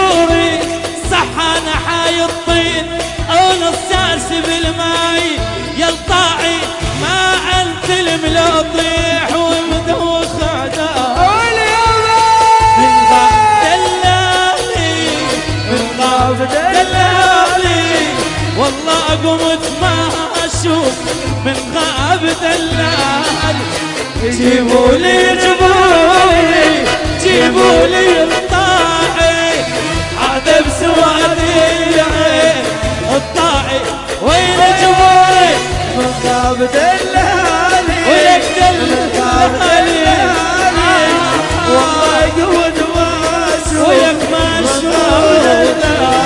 جبوري صح انا حاي الطين او نصاص بالماي يا الطاعي ما انت الملطيح ومدوخ عداي من غاب دلالي من غاب دلالي والله قمت ما اشوف من غاب دلالي جيبولي جبوري جيبولي الطاعي عذب سوادي الطاعي وين جبوري من غاب دلالي ويك من غاب دلالي والله قود ما اشوف ويك ما اشوف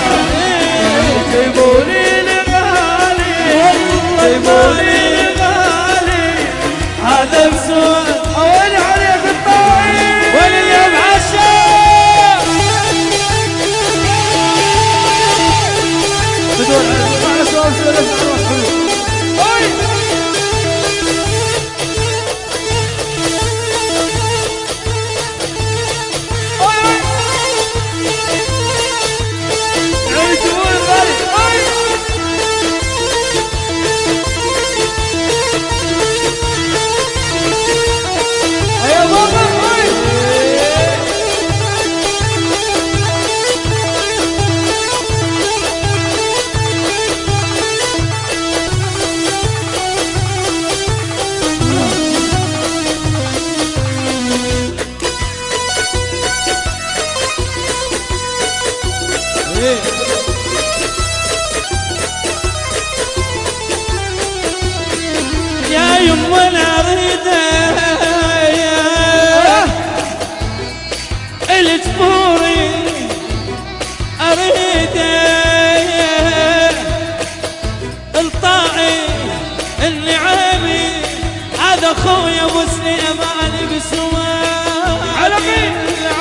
جيبولي لغالي جيبولي لغالي عذب سوادي وين عليك الطاعي وين اليوم عشاء بدون مع سؤال سؤال يا يما انا اريده الجبوري اريده الطاعي النعامي هذا خويا ابو سليمان بسواد على مين؟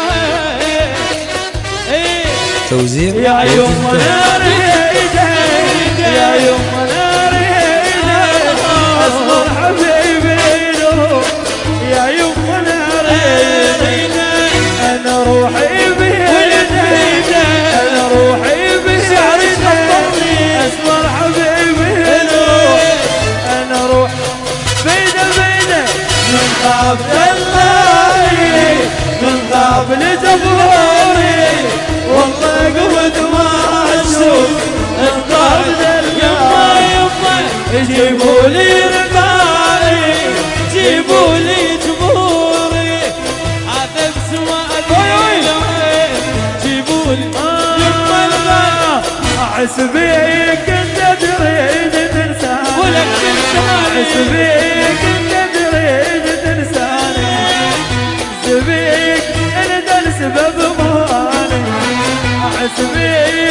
توزيع يا يما انا اريده يا يما انا اريده اصبر حبيبي له يا يما انا اريده انا روحي بيده انا روحي بيده اصبر حبيبي له انا روحي بيده من غاب دلالي من غاب لجبوري والله قمت ما اشوف الغاب يما دلالي يما جيبولي رقالي جيبولي جبوري هذا بسوادي جيبولي يما الغالي احس بيك انت تريد تنساني ولك تنساني احس بيك انت تريد تنساني احس بيك انت السبب ماني احس بيك